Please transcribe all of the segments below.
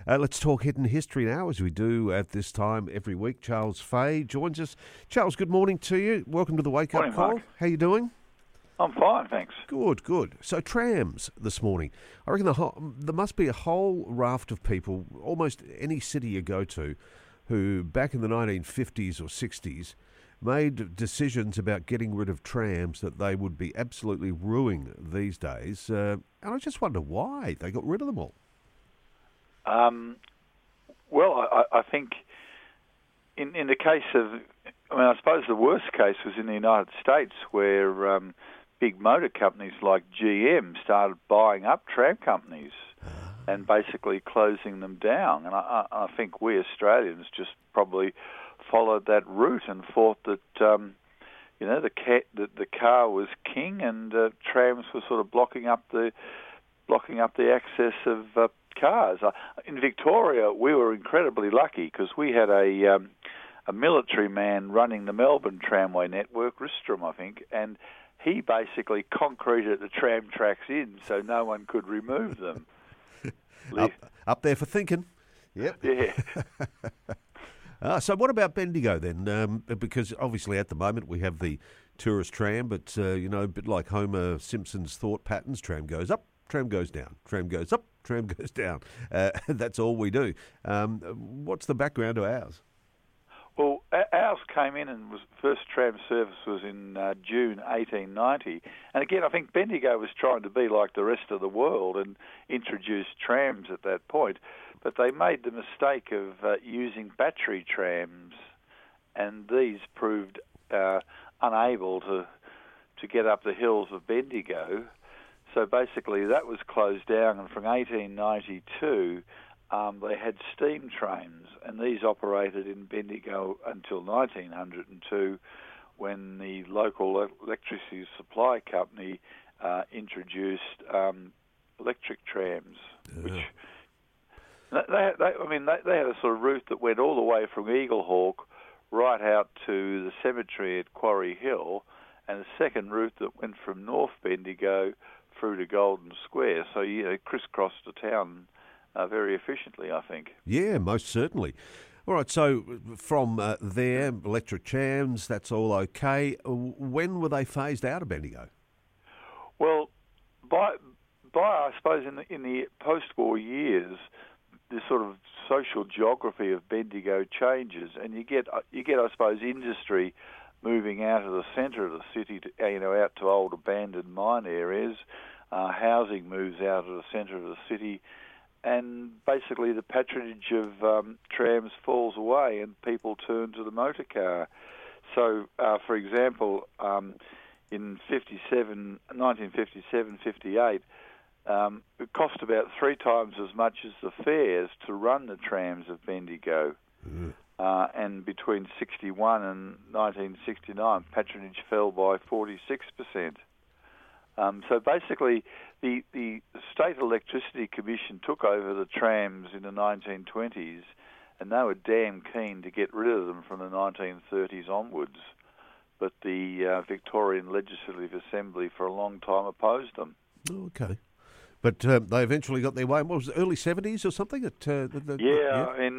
Let's talk hidden history now, as we do at this time every week. Charles Fay joins us. Charles, good morning to you. Welcome to the Wake Up Morning, Call. Mark. How you doing? I'm fine, thanks. Good, good. So trams this morning. I reckon there must be a whole raft of people, almost any city you go to, who back in the 1950s or 60s made decisions about getting rid of trams that they would be absolutely ruining these days. And I just wonder why they got rid of them all. Well, I think in the case of, I suppose the worst case was in the United States, where big motor companies like GM started buying up tram companies and basically closing them down. And I think we Australians just probably followed that route and thought that the car was king, and trams were sort of blocking up the access of cars. In Victoria, we were incredibly lucky because we had a military man running the Melbourne tramway network, Ristrom, I think, and he basically concreted the tram tracks in so no one could remove them. Up there for thinking. Yep. Yeah. So what about Bendigo then? Because obviously at the moment we have the tourist tram, but a bit like Homer Simpson's thought patterns, tram goes up, tram goes down, tram goes up, tram goes down. That's all we do. What's the background to ours? Well, ours came in and first tram service was in June 1890. And again, I think Bendigo was trying to be like the rest of the world and introduce trams at that point. But they made the mistake of using battery trams, and these proved unable to get up the hills of Bendigo. So basically that was closed down, and from 1892 they had steam trains, and these operated in Bendigo until 1902, when the local electricity supply company introduced electric trams, which they had a sort of route that went all the way from Eaglehawk right out to the cemetery at Quarry Hill, and a second route that went from North Bendigo through to Golden Square. So crisscrossed the town very efficiently, I think. Yeah, most certainly. All right, so from there, electric trams, that's all okay. When were they phased out of Bendigo? Well, by I suppose in the post-war years, the sort of social geography of Bendigo changes, and you get I suppose industry moving out of the centre of the city to out to old abandoned mine areas. Housing moves out of the centre of the city, and basically the patronage of trams falls away and people turn to the motor car. So, for example, in 1957, 58, it cost about 3 times as much as the fares to run the trams of Bendigo. And between 61 and 1969, patronage fell by 46%. So basically, the State Electricity Commission took over the trams in the 1920s, and they were damn keen to get rid of them from the 1930s onwards. But the Victorian Legislative Assembly for a long time opposed them. Okay. But they eventually got their way. What was it, early 70s or something? In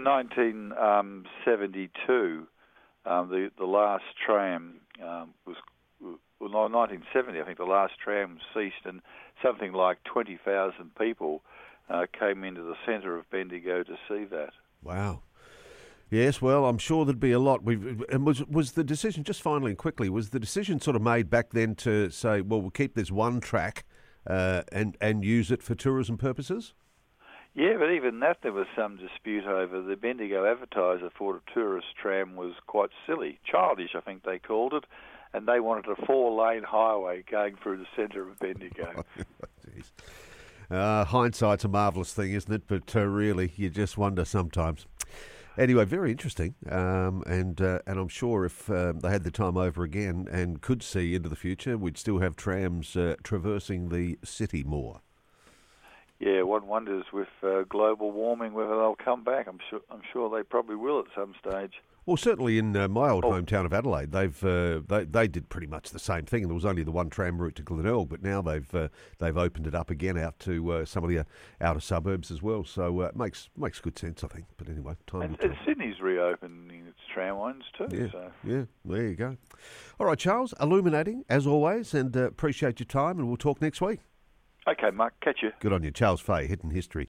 1972, the last tram was... Well, 1970, I think the last tram ceased, and something like 20,000 people came into the centre of Bendigo to see that. Wow. Yes, well, I'm sure there'd be a lot. And was the decision, just finally and quickly, was the decision sort of made back then to say, well, we'll keep this one track and use it for tourism purposes? Yeah, but even that there was some dispute over. The Bendigo Advertiser thought a tourist tram was quite silly, childish, I think they called it, and they wanted a 4-lane highway going through the centre of Bendigo. Hindsight's a marvellous thing, isn't it? But really, you just wonder sometimes. Anyway, very interesting, and I'm sure if they had the time over again and could see into the future, we'd still have trams traversing the city more. Yeah, one wonders with global warming whether they'll come back. I'm sure they probably will at some stage. Well, certainly in my old hometown of Adelaide, they did pretty much the same thing. There was only the one tram route to Glenelg, but now they've opened it up again out to some of the outer suburbs as well. So it makes good sense, I think. But anyway, time will tell. And Sydney's reopening its tram lines too. Yeah, so. yeah, there you go. All right, Charles, illuminating as always, and appreciate your time, and we'll talk next week. Okay, Mark, catch you. Good on you, Charles Fay, Hidden History.